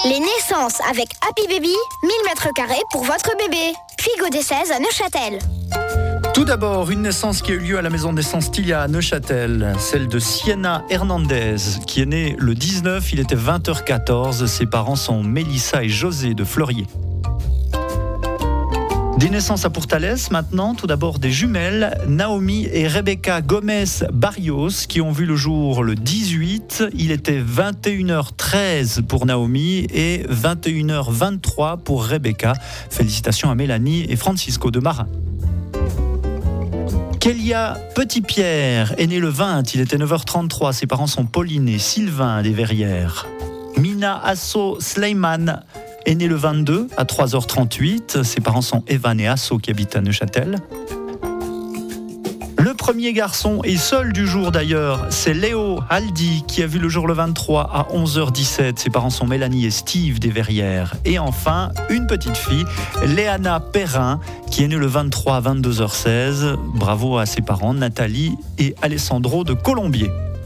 Les naissances avec Happy Baby, 1000 m² pour votre bébé. Puis Godet 16 à Neuchâtel. Tout d'abord, une naissance qui a eu lieu à la maison de naissance Tilia à Neuchâtel, celle de Siena Hernandez, qui est née le 19, il était 20h14. Ses parents sont Mélissa et José de Fleurier. Des naissances à Pourtalès maintenant, tout d'abord des jumelles, Naomi et Rebecca Gomez Barrios, qui ont vu le jour le 18. Il était 21h13 pour Naomi et 21h23 pour Rebecca. Félicitations à Mélanie et Francisco de Marin. Kélia Petit-Pierre est né le 20, il était 9h33. Ses parents sont Pauline et Sylvain des Verrières. Mina Asso Sleiman est né le 22 à 3h38. Ses parents sont Evan et Asso qui habitent à Neuchâtel. Le premier garçon et seul du jour d'ailleurs, c'est Léo Haldi qui a vu le jour le 23 à 11h17. Ses parents sont Mélanie et Steve des Verrières. Et enfin, une petite fille, Léana Perrin, qui est née le 23 à 22h16. Bravo à ses parents, Nathalie et Alessandro de Colombier.